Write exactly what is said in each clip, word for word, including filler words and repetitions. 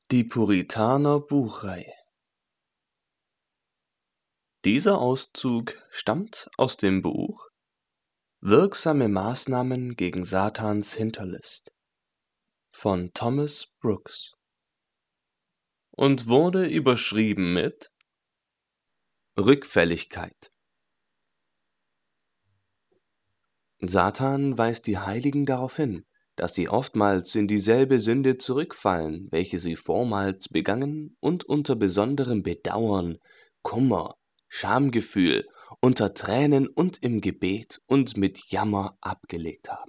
Die Puritaner Buchreihe. Dieser Auszug stammt aus dem Buch Wirksame Maßnahmen gegen Satans Hinterlist von Thomas Brooks und wurde überschrieben mit Rückfälligkeit. Satan weist die Heiligen darauf hin, dass sie oftmals in dieselbe Sünde zurückfallen, welche sie vormals begangen und unter besonderem Bedauern, Kummer, Schamgefühl, unter Tränen und im Gebet und mit Jammer abgelegt haben.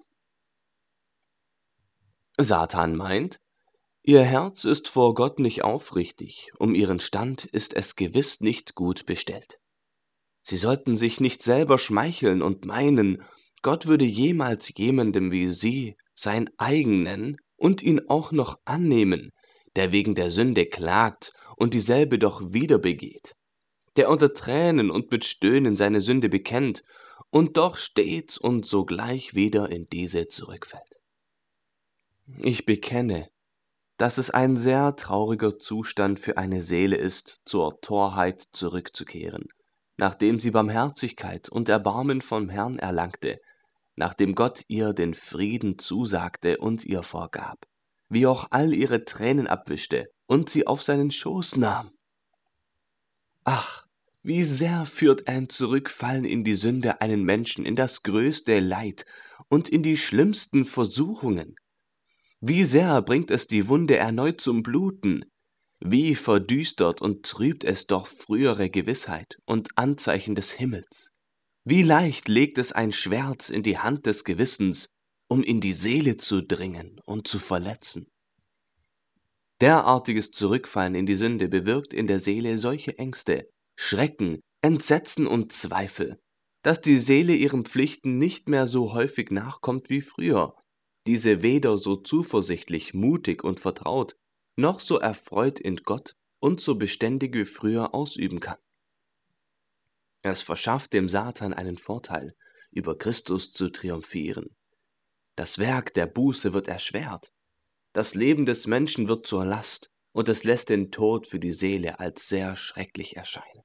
Satan meint, ihr Herz ist vor Gott nicht aufrichtig, um ihren Stand ist es gewiss nicht gut bestellt. Sie sollten sich nicht selber schmeicheln und meinen, Gott würde jemals jemandem wie sie sein eigen nennen und ihn auch noch annehmen, der wegen der Sünde klagt und dieselbe doch wieder begeht, der unter Tränen und mit Stöhnen seine Sünde bekennt und doch stets und sogleich wieder in diese zurückfällt. Ich bekenne, dass es ein sehr trauriger Zustand für eine Seele ist, zur Torheit zurückzukehren, nachdem sie Barmherzigkeit und Erbarmen vom Herrn erlangte, nachdem Gott ihr den Frieden zusagte und ihr vorgab, wie auch all ihre Tränen abwischte und sie auf seinen Schoß nahm. Ach, wie sehr führt ein Zurückfallen in die Sünde einen Menschen in das größte Leid und in die schlimmsten Versuchungen. Wie sehr bringt es die Wunde erneut zum Bluten, wie verdüstert und trübt es doch frühere Gewissheit und Anzeichen des Himmels. Wie leicht legt es ein Schwert in die Hand des Gewissens, um in die Seele zu dringen und zu verletzen. Derartiges Zurückfallen in die Sünde bewirkt in der Seele solche Ängste, Schrecken, Entsetzen und Zweifel, dass die Seele ihren Pflichten nicht mehr so häufig nachkommt wie früher, diese weder so zuversichtlich, mutig und vertraut, noch so erfreut in Gott und so beständig wie früher ausüben kann. Es verschafft dem Satan einen Vorteil, über Christus zu triumphieren. Das Werk der Buße wird erschwert, das Leben des Menschen wird zur Last und es lässt den Tod für die Seele als sehr schrecklich erscheinen.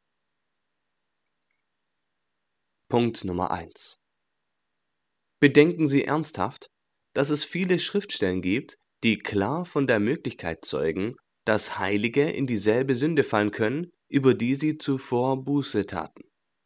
Punkt Nummer eins. Bedenken Sie ernsthaft, dass es viele Schriftstellen gibt, die klar von der Möglichkeit zeugen, dass Heilige in dieselbe Sünde fallen können, über die sie zuvor Buße taten.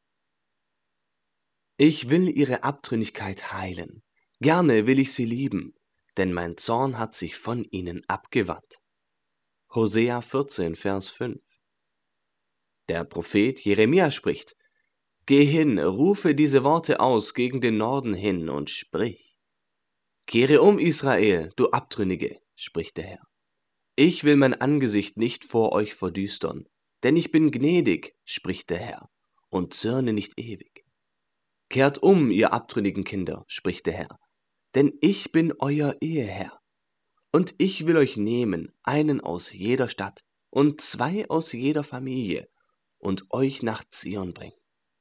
Ich will ihre Abtrünnigkeit heilen, gerne will ich sie lieben, denn mein Zorn hat sich von ihnen abgewandt. Hosea vierzehn, Vers fünf. Der Prophet Jeremia spricht: Geh hin, rufe diese Worte aus gegen den Norden hin und sprich. Kehre um, Israel, du Abtrünnige, spricht der Herr. Ich will mein Angesicht nicht vor euch verdüstern, denn ich bin gnädig, spricht der Herr, und zürne nicht ewig. Kehrt um, ihr abtrünnigen Kinder, spricht der Herr, denn ich bin euer Eheherr. Und ich will euch nehmen, einen aus jeder Stadt und zwei aus jeder Familie, und euch nach Zion bringen.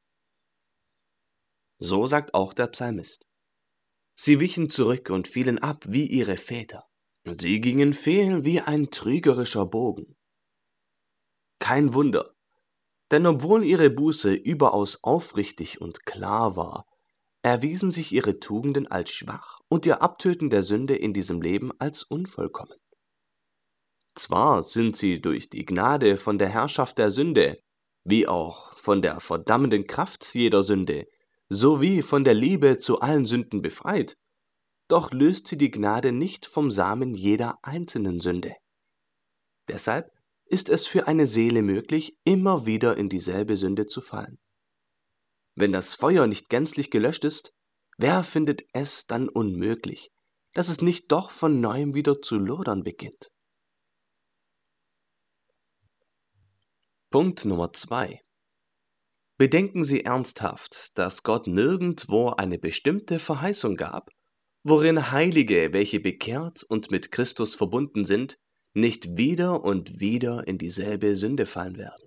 So sagt auch der Psalmist. Sie wichen zurück und fielen ab wie ihre Väter. Sie gingen fehl wie ein trügerischer Bogen. Kein Wunder, denn obwohl ihre Buße überaus aufrichtig und klar war, erwiesen sich ihre Tugenden als schwach und ihr Abtöten der Sünde in diesem Leben als unvollkommen. Zwar sind sie durch die Gnade von der Herrschaft der Sünde, wie auch von der verdammenden Kraft jeder Sünde, sowie von der Liebe zu allen Sünden befreit, doch löst sie die Gnade nicht vom Samen jeder einzelnen Sünde. Deshalb ist es für eine Seele möglich, immer wieder in dieselbe Sünde zu fallen. Wenn das Feuer nicht gänzlich gelöscht ist, wer findet es dann unmöglich, dass es nicht doch von neuem wieder zu lodern beginnt? Punkt Nummer zwei. Bedenken Sie ernsthaft, dass Gott nirgendwo eine bestimmte Verheißung gab, worin Heilige, welche bekehrt und mit Christus verbunden sind, nicht wieder und wieder in dieselbe Sünde fallen werden.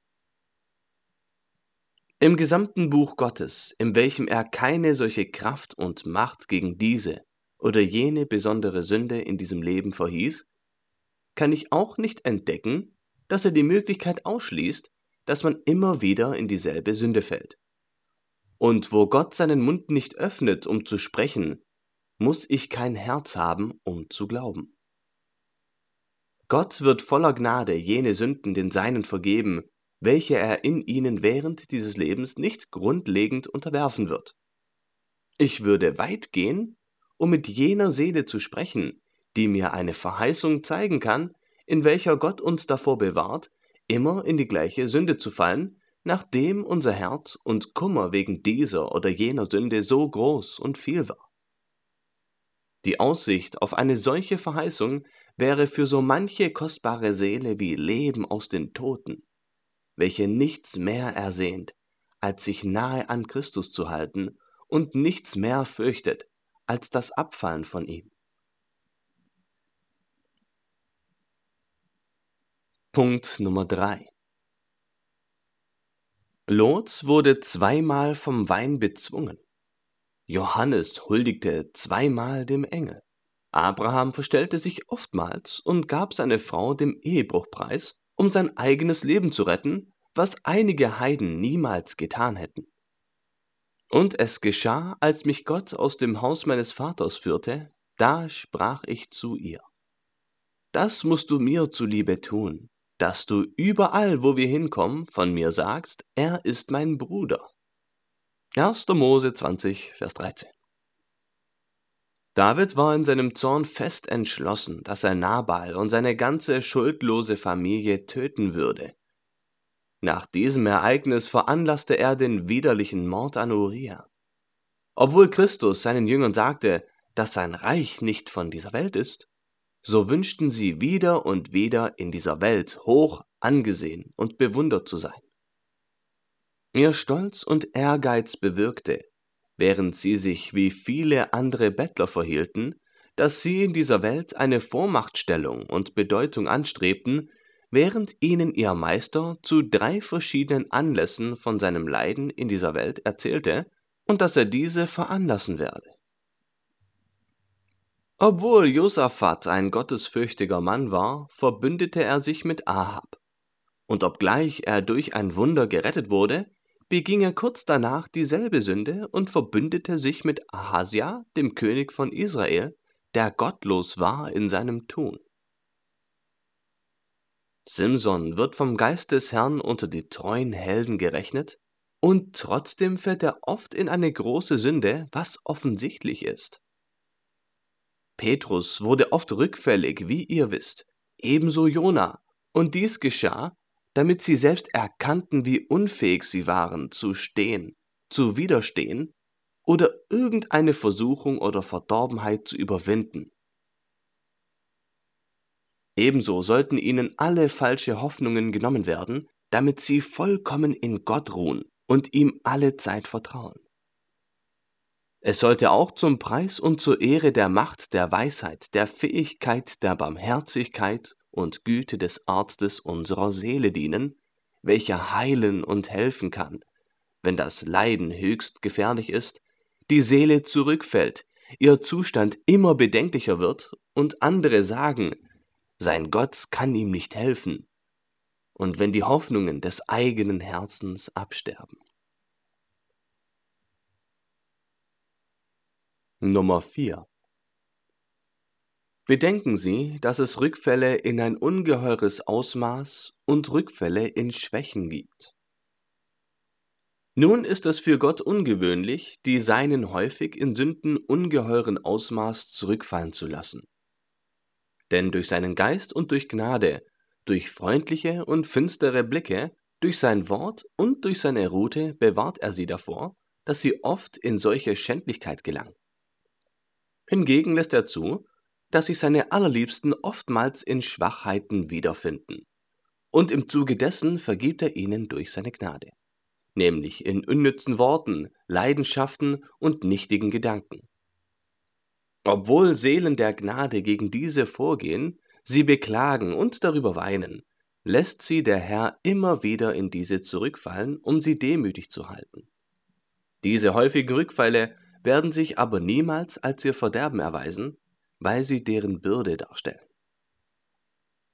Im gesamten Buch Gottes, in welchem er keine solche Kraft und Macht gegen diese oder jene besondere Sünde in diesem Leben verhieß, kann ich auch nicht entdecken, dass er die Möglichkeit ausschließt, dass man immer wieder in dieselbe Sünde fällt. Und wo Gott seinen Mund nicht öffnet, um zu sprechen, muss ich kein Herz haben, um zu glauben. Gott wird voller Gnade jene Sünden den Seinen vergeben, welche er in ihnen während dieses Lebens nicht grundlegend unterwerfen wird. Ich würde weit gehen, um mit jener Seele zu sprechen, die mir eine Verheißung zeigen kann, in welcher Gott uns davor bewahrt, immer in die gleiche Sünde zu fallen, nachdem unser Herz und Kummer wegen dieser oder jener Sünde so groß und viel war. Die Aussicht auf eine solche Verheißung wäre für so manche kostbare Seele wie Leben aus den Toten, welche nichts mehr ersehnt, als sich nahe an Christus zu halten und nichts mehr fürchtet, als das Abfallen von ihm. Punkt Nummer drei. Lot wurde zweimal vom Wein bezwungen. Johannes huldigte zweimal dem Engel. Abraham verstellte sich oftmals und gab seine Frau dem Ehebruch preis, um sein eigenes Leben zu retten, was einige Heiden niemals getan hätten. Und es geschah, als mich Gott aus dem Haus meines Vaters führte, da sprach ich zu ihr: Das musst du mir zuliebe tun, dass du überall, wo wir hinkommen, von mir sagst, er ist mein Bruder. erster Mose zwanzig, Vers dreizehn. David war in seinem Zorn fest entschlossen, dass er Nabal und seine ganze schuldlose Familie töten würde. Nach diesem Ereignis veranlasste er den widerlichen Mord an Uria. Obwohl Christus seinen Jüngern sagte, dass sein Reich nicht von dieser Welt ist, so wünschten sie wieder und wieder in dieser Welt hoch angesehen und bewundert zu sein. Ihr Stolz und Ehrgeiz bewirkte, während sie sich wie viele andere Bettler verhielten, dass sie in dieser Welt eine Vormachtstellung und Bedeutung anstrebten, während ihnen ihr Meister zu drei verschiedenen Anlässen von seinem Leiden in dieser Welt erzählte und dass er diese veranlassen werde. Obwohl Josaphat ein gottesfürchtiger Mann war, verbündete er sich mit Ahab. Und obgleich er durch ein Wunder gerettet wurde, beging er kurz danach dieselbe Sünde und verbündete sich mit Ahasia, dem König von Israel, der gottlos war in seinem Tun. Simson wird vom Geist des Herrn unter die treuen Helden gerechnet, und trotzdem fällt er oft in eine große Sünde, was offensichtlich ist. Petrus wurde oft rückfällig, wie ihr wisst, ebenso Jona, und dies geschah, damit sie selbst erkannten, wie unfähig sie waren, zu stehen, zu widerstehen oder irgendeine Versuchung oder Verdorbenheit zu überwinden. Ebenso sollten ihnen alle falsche Hoffnungen genommen werden, damit sie vollkommen in Gott ruhen und ihm alle Zeit vertrauen. Es sollte auch zum Preis und zur Ehre der Macht, der Weisheit, der Fähigkeit, der Barmherzigkeit und Güte des Arztes unserer Seele dienen, welcher heilen und helfen kann, wenn das Leiden höchst gefährlich ist, die Seele zurückfällt, ihr Zustand immer bedenklicher wird und andere sagen, sein Gott kann ihm nicht helfen, und wenn die Hoffnungen des eigenen Herzens absterben. Nummer vier. Bedenken Sie, dass es Rückfälle in ein ungeheures Ausmaß und Rückfälle in Schwächen gibt. Nun ist es für Gott ungewöhnlich, die Seinen häufig in Sünden ungeheuren Ausmaß zurückfallen zu lassen. Denn durch seinen Geist und durch Gnade, durch freundliche und finstere Blicke, durch sein Wort und durch seine Rute bewahrt er sie davor, dass sie oft in solche Schändlichkeit gelangen. Hingegen lässt er zu, dass sich seine Allerliebsten oftmals in Schwachheiten wiederfinden. Und im Zuge dessen vergibt er ihnen durch seine Gnade, nämlich in unnützen Worten, Leidenschaften und nichtigen Gedanken. Obwohl Seelen der Gnade gegen diese vorgehen, sie beklagen und darüber weinen, lässt sie der Herr immer wieder in diese zurückfallen, um sie demütig zu halten. Diese häufigen Rückfälle werden sich aber niemals als ihr Verderben erweisen, weil sie deren Bürde darstellen.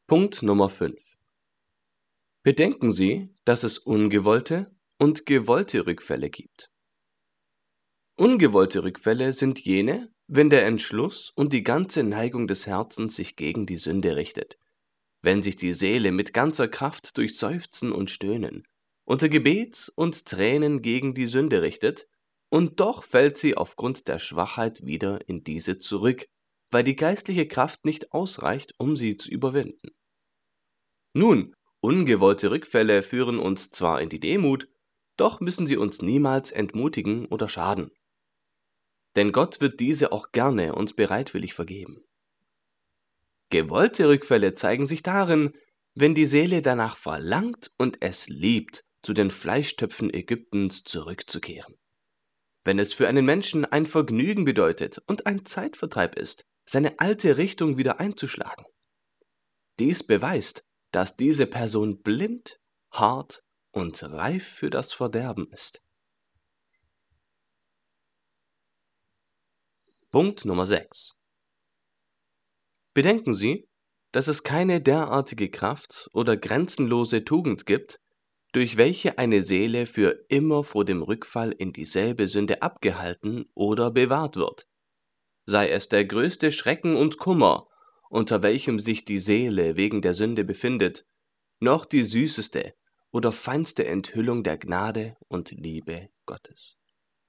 Punkt Nummer fünf. Bedenken Sie, dass es ungewollte und gewollte Rückfälle gibt. Ungewollte Rückfälle sind jene, wenn der Entschluss und die ganze Neigung des Herzens sich gegen die Sünde richtet, wenn sich die Seele mit ganzer Kraft durch Seufzen und Stöhnen, unter Gebet und Tränen gegen die Sünde richtet, und doch fällt sie aufgrund der Schwachheit wieder in diese zurück, weil die geistliche Kraft nicht ausreicht, um sie zu überwinden. Nun, ungewollte Rückfälle führen uns zwar in die Demut, doch müssen sie uns niemals entmutigen oder schaden. Denn Gott wird diese auch gerne und bereitwillig vergeben. Gewollte Rückfälle zeigen sich darin, wenn die Seele danach verlangt und es liebt, zu den Fleischtöpfen Ägyptens zurückzukehren. Wenn es für einen Menschen ein Vergnügen bedeutet und ein Zeitvertreib ist, seine alte Richtung wieder einzuschlagen. Dies beweist, dass diese Person blind, hart und reif für das Verderben ist. Punkt Nummer sechs. Bedenken Sie, dass es keine derartige Kraft oder grenzenlose Tugend gibt, durch welche eine Seele für immer vor dem Rückfall in dieselbe Sünde abgehalten oder bewahrt wird, sei es der größte Schrecken und Kummer, unter welchem sich die Seele wegen der Sünde befindet, noch die süßeste oder feinste Enthüllung der Gnade und Liebe Gottes.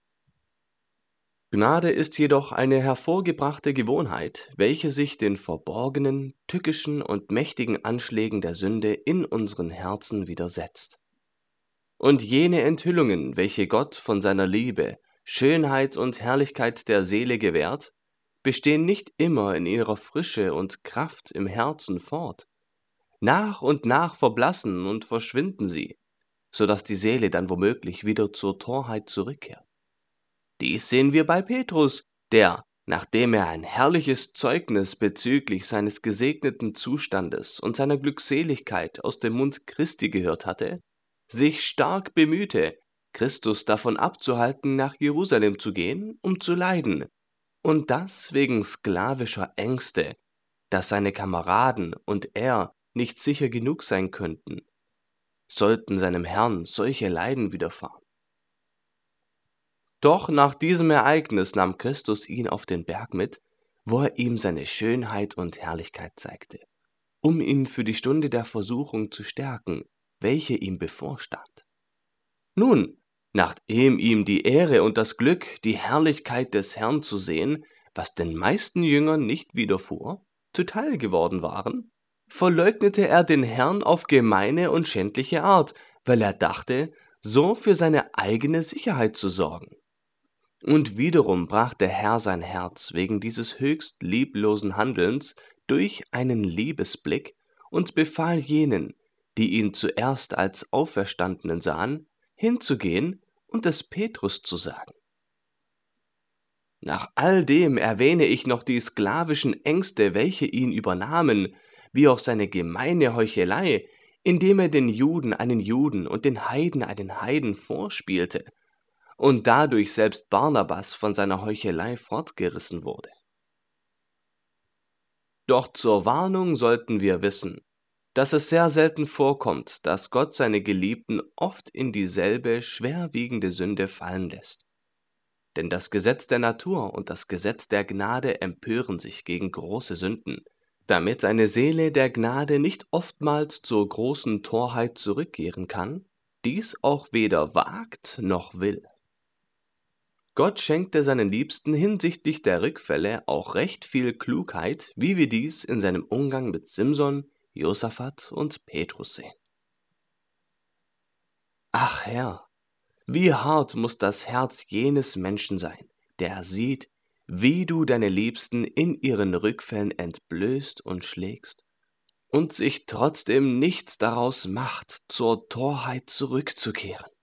Gnade ist jedoch eine hervorgebrachte Gewohnheit, welche sich den verborgenen, tückischen und mächtigen Anschlägen der Sünde in unseren Herzen widersetzt. Und jene Enthüllungen, welche Gott von seiner Liebe, Schönheit und Herrlichkeit der Seele gewährt, bestehen nicht immer in ihrer Frische und Kraft im Herzen fort. Nach und nach verblassen und verschwinden sie, so dass die Seele dann womöglich wieder zur Torheit zurückkehrt. Dies sehen wir bei Petrus, der, nachdem er ein herrliches Zeugnis bezüglich seines gesegneten Zustandes und seiner Glückseligkeit aus dem Mund Christi gehört hatte, sich stark bemühte, Christus davon abzuhalten, nach Jerusalem zu gehen, um zu leiden, und das wegen sklavischer Ängste, dass seine Kameraden und er nicht sicher genug sein könnten, sollten seinem Herrn solche Leiden widerfahren. Doch nach diesem Ereignis nahm Christus ihn auf den Berg mit, wo er ihm seine Schönheit und Herrlichkeit zeigte, um ihn für die Stunde der Versuchung zu stärken, welche ihm bevorstand. Nun, nachdem ihm die Ehre und das Glück, die Herrlichkeit des Herrn zu sehen, was den meisten Jüngern nicht widerfuhr, zuteil geworden waren, verleugnete er den Herrn auf gemeine und schändliche Art, weil er dachte, so für seine eigene Sicherheit zu sorgen. Und wiederum brach der Herr sein Herz wegen dieses höchst lieblosen Handelns durch einen Liebesblick und befahl jenen, die ihn zuerst als Auferstandenen sahen, hinzugehen und es Petrus zu sagen. Nach all dem erwähne ich noch die sklavischen Ängste, welche ihn übernahmen, wie auch seine gemeine Heuchelei, indem er den Juden einen Juden und den Heiden einen Heiden vorspielte und dadurch selbst Barnabas von seiner Heuchelei fortgerissen wurde. Doch zur Warnung sollten wir wissen, dass es sehr selten vorkommt, dass Gott seine Geliebten oft in dieselbe schwerwiegende Sünde fallen lässt. Denn das Gesetz der Natur und das Gesetz der Gnade empören sich gegen große Sünden, damit eine Seele der Gnade nicht oftmals zur großen Torheit zurückkehren kann, dies auch weder wagt noch will. Gott schenkte seinen Liebsten hinsichtlich der Rückfälle auch recht viel Klugheit, wie wir dies in seinem Umgang mit Simson, Josaphat und Petrus sehen. Ach Herr, wie hart muss das Herz jenes Menschen sein, der sieht, wie du deine Liebsten in ihren Rückfällen entblößt und schlägst und sich trotzdem nichts daraus macht, zur Torheit zurückzukehren.